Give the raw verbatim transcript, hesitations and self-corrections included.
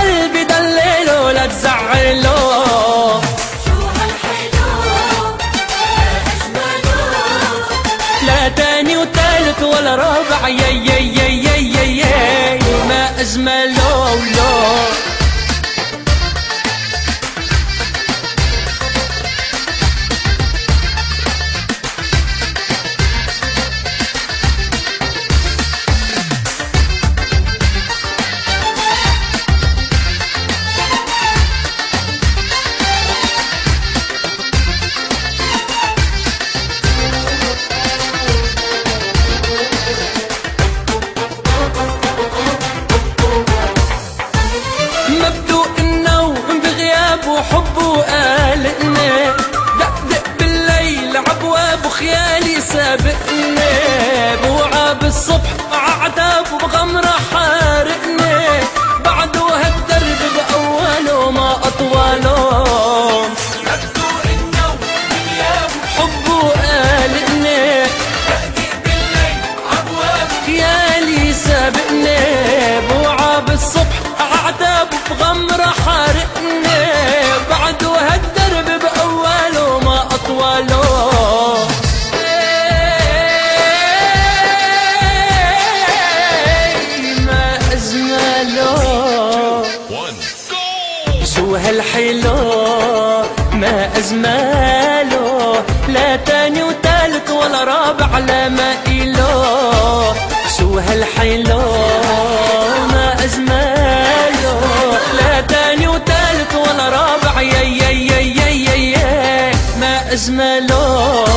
قلبي دلله لا تزعله. شو هالحلو ما أجمله، لا تاني وتالت ولا رابع، يا يا يا يا يا يا ما أجمله. لو وحبه قالقنا، دقدق بالليل عبواب وخيالي سابقنا، بوعى بالصبح ععتاب وبغمرة حارقنا، بعده هالدرب بأوله ما أطواله. مبدوء النوم بغياب وحبه قالقنا، دقدق بالليل عبواب وخيالي سابقنا، بوعى بالصبح ععتاب وبغمرة حارقنا، بعده هالدرب بأوله ما أطواله. ما أجمله، شو هالحلو ما أجمله، لا تاني وتالت ولا رابع لا ما إله. شو هالحلو ما أجمله، لا تاني وتالت ولا رابع، يا يا يا يا يا ما أجمله.